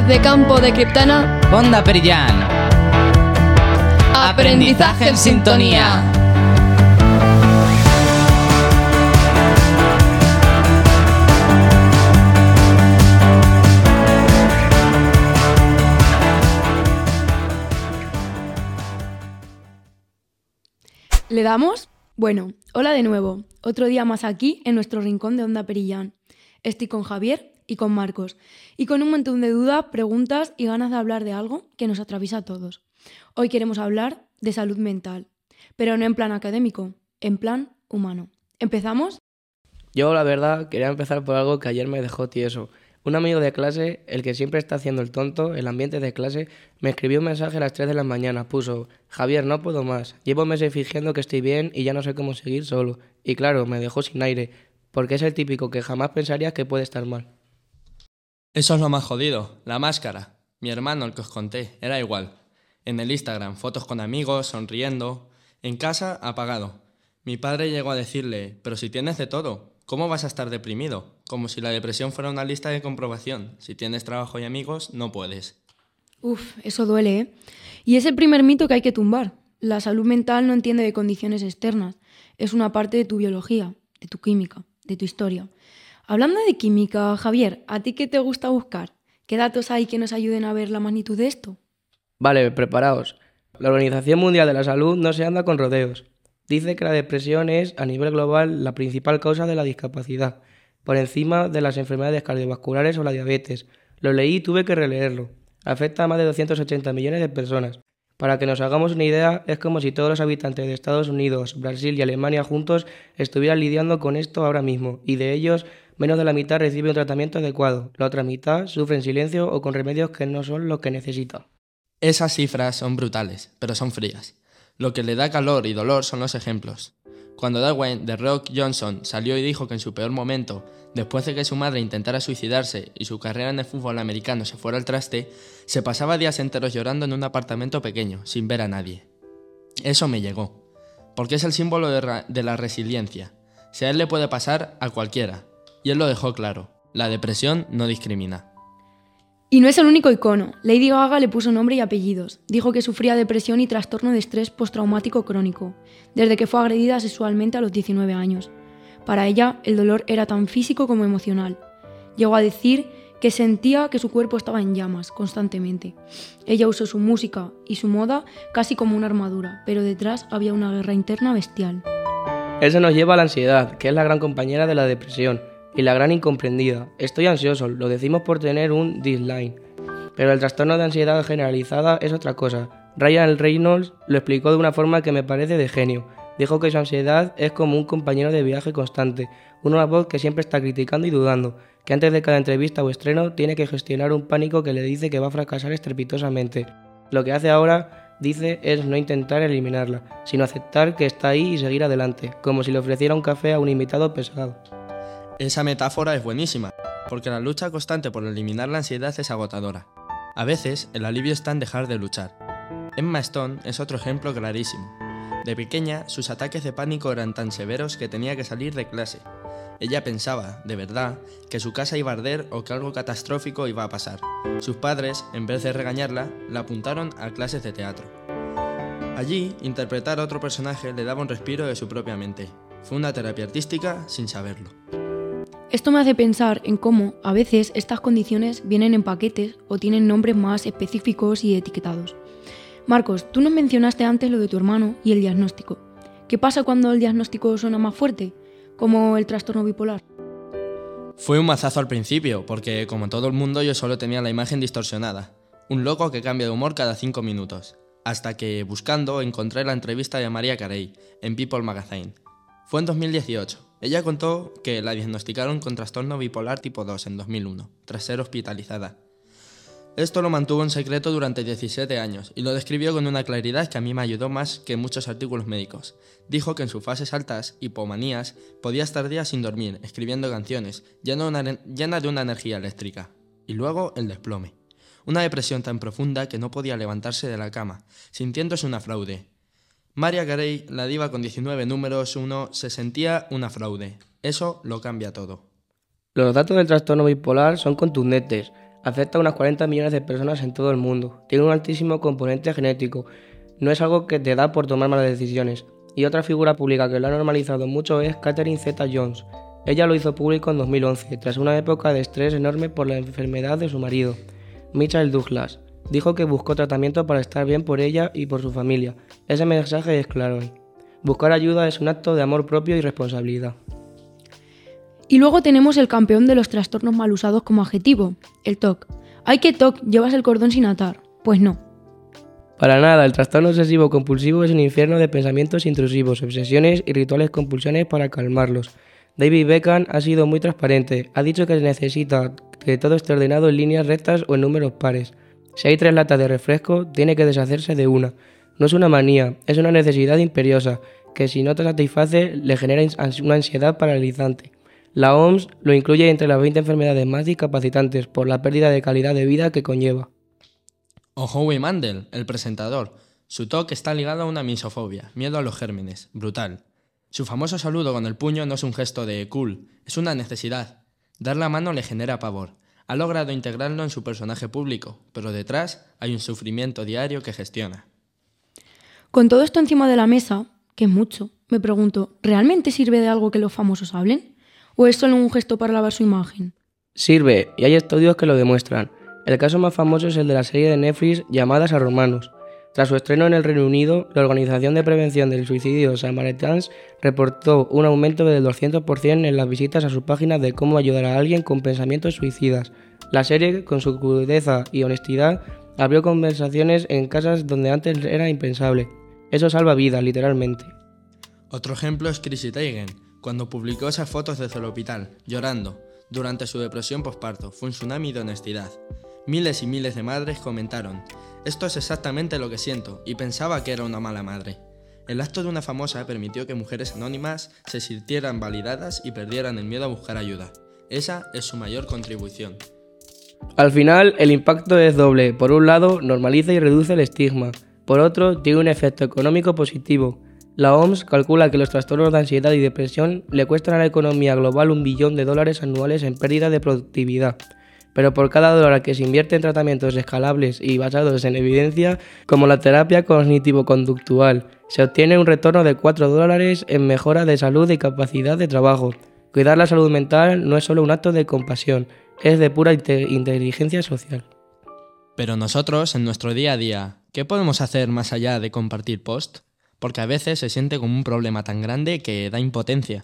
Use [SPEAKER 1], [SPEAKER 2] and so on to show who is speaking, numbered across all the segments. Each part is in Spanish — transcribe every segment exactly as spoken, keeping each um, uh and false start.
[SPEAKER 1] de campo de Criptana,
[SPEAKER 2] Onda Perillán.
[SPEAKER 1] Aprendizaje en sintonía.
[SPEAKER 3] ¿Le damos? Bueno, hola de nuevo. Otro día más aquí en nuestro rincón de Onda Perillán. Estoy con Javier y con Marcos. Y con un montón de dudas, preguntas y ganas de hablar de algo que nos atraviesa a todos. Hoy queremos hablar de salud mental. Pero no en plan académico, en plan humano. ¿Empezamos?
[SPEAKER 4] Yo, la verdad, quería empezar por algo que ayer me dejó tieso. Un amigo de clase, el que siempre está haciendo el tonto, el ambiente de clase, me escribió un mensaje a las tres de la mañana. Puso: Javier, no puedo más. Llevo meses fingiendo que estoy bien y ya no sé cómo seguir solo. Y claro, me dejó sin aire, porque es el típico que jamás pensarías que puede estar mal.
[SPEAKER 5] Eso es lo más jodido, la máscara. Mi hermano, el que os conté, era igual. En el Instagram, fotos con amigos, sonriendo. En casa, apagado. Mi padre llegó a decirle: pero si tienes de todo, ¿cómo vas a estar deprimido? Como si la depresión fuera una lista de comprobación. Si tienes trabajo y amigos, no puedes.
[SPEAKER 3] Uf, eso duele, ¿eh? Y es el primer mito que hay que tumbar. La salud mental no entiende de condiciones externas. Es una parte de tu biología, de tu química, de tu historia. Hablando de química, Javier, ¿a ti qué te gusta buscar? ¿Qué datos hay que nos ayuden a ver la magnitud de esto?
[SPEAKER 4] Vale, preparaos. La Organización Mundial de la Salud no se anda con rodeos. Dice que la depresión es, a nivel global, la principal causa de la discapacidad, por encima de las enfermedades cardiovasculares o la diabetes. Lo leí y tuve que releerlo. Afecta a más de doscientos ochenta millones de personas. Para que nos hagamos una idea, es como si todos los habitantes de Estados Unidos, Brasil y Alemania juntos estuvieran lidiando con esto ahora mismo, y de ellos, menos de la mitad recibe un tratamiento adecuado. La otra mitad sufre en silencio o con remedios que no son los que necesita.
[SPEAKER 5] Esas cifras son brutales, pero son frías. Lo que le da calor y dolor son los ejemplos. Cuando Dwayne The Rock Johnson salió y dijo que en su peor momento, después de que su madre intentara suicidarse y su carrera en el fútbol americano se fuera al traste, se pasaba días enteros llorando en un apartamento pequeño, sin ver a nadie. Eso me llegó, porque es el símbolo de, ra- de la resiliencia. Si a él le puede pasar, a cualquiera. Y él lo dejó claro, la depresión no discrimina.
[SPEAKER 3] Y no es el único icono. Lady Gaga le puso nombre y apellidos. Dijo que sufría depresión y trastorno de estrés postraumático crónico, desde que fue agredida sexualmente a los diecinueve años. Para ella, el dolor era tan físico como emocional. Llegó a decir que sentía que su cuerpo estaba en llamas constantemente. Ella usó su música y su moda casi como una armadura, pero detrás había una guerra interna bestial.
[SPEAKER 4] Eso nos lleva a la ansiedad, que es la gran compañera de la depresión. Y la gran incomprendida. Estoy ansioso, lo decimos por tener un disline. Pero el trastorno de ansiedad generalizada es otra cosa. Ryan Reynolds lo explicó de una forma que me parece de genio. Dijo que su ansiedad es como un compañero de viaje constante, una voz que siempre está criticando y dudando, que antes de cada entrevista o estreno tiene que gestionar un pánico que le dice que va a fracasar estrepitosamente. Lo que hace ahora, dice, es no intentar eliminarla, sino aceptar que está ahí y seguir adelante, como si le ofreciera un café a un invitado pesado.
[SPEAKER 5] Esa metáfora es buenísima, porque la lucha constante por eliminar la ansiedad es agotadora. A veces, el alivio está en dejar de luchar. Emma Stone es otro ejemplo clarísimo. De pequeña, sus ataques de pánico eran tan severos que tenía que salir de clase. Ella pensaba, de verdad, que su casa iba a arder o que algo catastrófico iba a pasar. Sus padres, en vez de regañarla, la apuntaron a clases de teatro. Allí, interpretar a otro personaje le daba un respiro de su propia mente. Fue una terapia artística sin saberlo.
[SPEAKER 3] Esto me hace pensar en cómo, a veces, estas condiciones vienen en paquetes o tienen nombres más específicos y etiquetados. Marcos, tú nos mencionaste antes lo de tu hermano y el diagnóstico. ¿Qué pasa cuando el diagnóstico suena más fuerte, como el trastorno bipolar?
[SPEAKER 5] Fue un mazazo al principio, porque como todo el mundo yo solo tenía la imagen distorsionada. Un loco que cambia de humor cada cinco minutos. Hasta que, buscando, encontré la entrevista de Mariah Carey en People Magazine. Fue en dos mil dieciocho. Ella contó que la diagnosticaron con trastorno bipolar tipo dos en dos mil uno, tras ser hospitalizada. Esto lo mantuvo en secreto durante diecisiete años y lo describió con una claridad que a mí me ayudó más que muchos artículos médicos. Dijo que en sus fases altas, hipomanías, podía estar días sin dormir, escribiendo canciones, llena de una, llena de una energía eléctrica. Y luego el desplome. Una depresión tan profunda que no podía levantarse de la cama, sintiéndose una fraude. Mariah Carey, la diva con diecinueve números uno, se sentía una fraude. Eso lo cambia todo.
[SPEAKER 4] Los datos del trastorno bipolar son contundentes. Afecta a unas cuarenta millones de personas en todo el mundo. Tiene un altísimo componente genético. No es algo que te da por tomar malas decisiones. Y otra figura pública que lo ha normalizado mucho es Catherine Zeta-Jones. Ella lo hizo público en dos mil once, tras una época de estrés enorme por la enfermedad de su marido, Michael Douglas. Dijo que buscó tratamiento para estar bien por ella y por su familia. Ese mensaje es claro. Buscar ayuda es un acto de amor propio y responsabilidad.
[SPEAKER 3] Y luego tenemos el campeón de los trastornos mal usados como adjetivo, el T O C. ¡Ay, qué T O C! ¿Llevas el cordón sin atar? Pues no.
[SPEAKER 4] Para nada, el trastorno obsesivo compulsivo es un infierno de pensamientos intrusivos, obsesiones y rituales compulsiones para calmarlos. David Beckham ha sido muy transparente, ha dicho que se necesita que todo esté ordenado en líneas rectas o en números pares. Si hay tres latas de refresco, tiene que deshacerse de una. No es una manía, es una necesidad imperiosa, que si no te satisface le genera una ansiedad paralizante. La O M S lo incluye entre las veinte enfermedades más discapacitantes por la pérdida de calidad de vida que conlleva.
[SPEAKER 5] O Howie Mandel, el presentador. Su T O C está ligado a una misofobia, miedo a los gérmenes, brutal. Su famoso saludo con el puño no es un gesto de cool, es una necesidad. Dar la mano le genera pavor. Ha logrado integrarlo en su personaje público, pero detrás hay un sufrimiento diario que gestiona.
[SPEAKER 3] Con todo esto encima de la mesa, que es mucho, me pregunto, ¿realmente sirve de algo que los famosos hablen? ¿O es solo un gesto para lavar su imagen?
[SPEAKER 4] Sirve, y hay estudios que lo demuestran. El caso más famoso es el de la serie de Netflix Llamadas a Romanos. Tras su estreno en el Reino Unido, la Organización de Prevención del Suicidio Samaritans reportó un aumento del doscientos por ciento en las visitas a sus páginas de cómo ayudar a alguien con pensamientos suicidas. La serie, con su crudeza y honestidad, abrió conversaciones en casas donde antes era impensable. Eso salva vidas, literalmente.
[SPEAKER 5] Otro ejemplo es Chrissy Teigen, cuando publicó esas fotos desde el hospital, llorando, durante su depresión posparto. Fue un tsunami de honestidad. Miles y miles de madres comentaron: esto es exactamente lo que siento, y pensaba que era una mala madre. El acto de una famosa permitió que mujeres anónimas se sintieran validadas y perdieran el miedo a buscar ayuda. Esa es su mayor contribución.
[SPEAKER 4] Al final, el impacto es doble. Por un lado, normaliza y reduce el estigma. Por otro, tiene un efecto económico positivo. La O M S calcula que los trastornos de ansiedad y depresión le cuestan a la economía global un billón de dólares anuales en pérdida de productividad. Pero por cada dólar que se invierte en tratamientos escalables y basados en evidencia, como la terapia cognitivo-conductual, se obtiene un retorno de cuatro dólares en mejora de salud y capacidad de trabajo. Cuidar la salud mental no es solo un acto de compasión, es de pura inte- inteligencia social.
[SPEAKER 5] Pero nosotros, en nuestro día a día, ¿qué podemos hacer más allá de compartir post? Porque a veces se siente como un problema tan grande que da impotencia.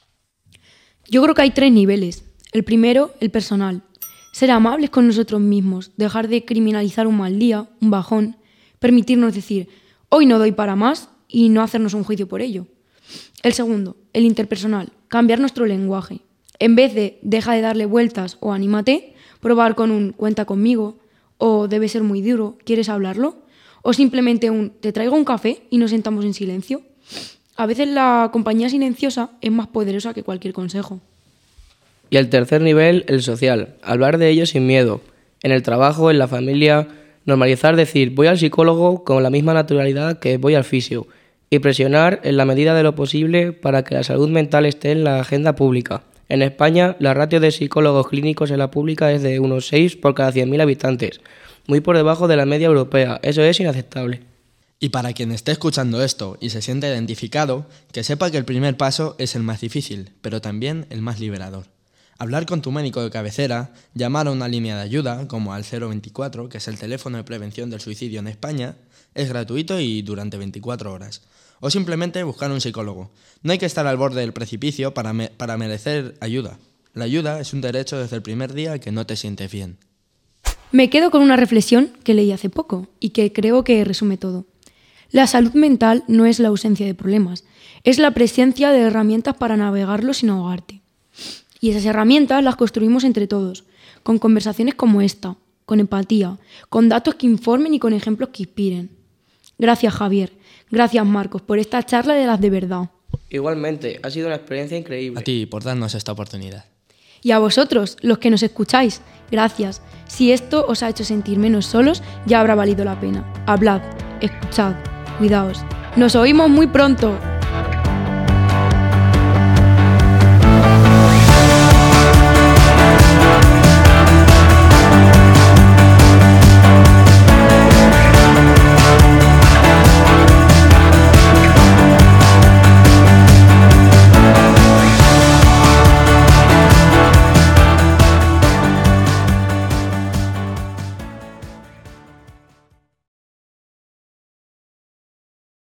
[SPEAKER 3] Yo creo que hay tres niveles. El primero, el personal. Ser amables con nosotros mismos, dejar de criminalizar un mal día, un bajón, permitirnos decir, hoy no doy para más y no hacernos un juicio por ello. El segundo, el interpersonal, cambiar nuestro lenguaje. En vez de deja de darle vueltas o anímate, probar con un cuenta conmigo o debe ser muy duro, ¿quieres hablarlo? O simplemente un te traigo un café y nos sentamos en silencio. A veces la compañía silenciosa es más poderosa que cualquier consejo.
[SPEAKER 4] Y el tercer nivel, el social. Hablar de ello sin miedo. En el trabajo, en la familia, normalizar decir voy al psicólogo con la misma naturalidad que voy al fisio. Y presionar en la medida de lo posible para que la salud mental esté en la agenda pública. En España, la ratio de psicólogos clínicos en la pública es de unos seis por cada cien mil habitantes. Muy por debajo de la media europea. Eso es inaceptable.
[SPEAKER 5] Y para quien esté escuchando esto y se siente identificado, que sepa que el primer paso es el más difícil, pero también el más liberador. Hablar con tu médico de cabecera, llamar a una línea de ayuda, como al cero veinticuatro, que es el teléfono de prevención del suicidio en España, es gratuito y durante veinticuatro horas. O simplemente buscar un psicólogo. No hay que estar al borde del precipicio para, me- para merecer ayuda. La ayuda es un derecho desde el primer día que no te sientes bien.
[SPEAKER 3] Me quedo con una reflexión que leí hace poco y que creo que resume todo. La salud mental no es la ausencia de problemas, es la presencia de herramientas para navegarlos sin ahogarte. Y esas herramientas las construimos entre todos, con conversaciones como esta, con empatía, con datos que informen y con ejemplos que inspiren. Gracias, Javier. Gracias, Marcos, por esta charla de las de verdad.
[SPEAKER 4] Igualmente, ha sido una experiencia increíble.
[SPEAKER 5] A ti por darnos esta oportunidad.
[SPEAKER 3] Y a vosotros, los que nos escucháis, gracias. Si esto os ha hecho sentir menos solos, ya habrá valido la pena. Hablad, escuchad, cuidaos. Nos oímos muy pronto.